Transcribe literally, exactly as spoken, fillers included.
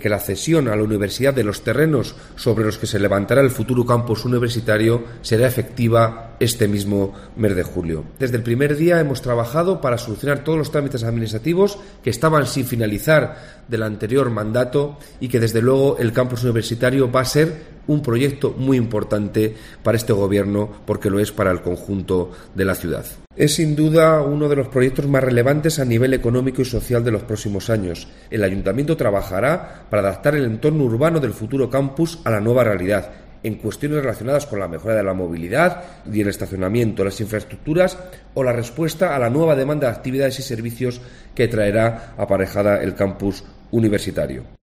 que la cesión a la universidad de los terrenos sobre los que se levantará el futuro campus universitario será efectiva este mismo mes de julio. Desde el primer día hemos trabajado para solucionar todos los trámites administrativos que estaban sin finalizar del anterior mandato y que desde luego el campus universitario va a ser un proyecto muy importante para este gobierno porque lo es para el conjunto de la ciudad. Es sin duda uno de los proyectos más relevantes a nivel económico y social de los próximos años. El Ayuntamiento trabajará para adaptar el entorno urbano del futuro campus a la nueva realidad, en cuestiones relacionadas con la mejora de la movilidad y el estacionamiento, las infraestructuras o la respuesta a la nueva demanda de actividades y servicios que traerá aparejada el campus universitario.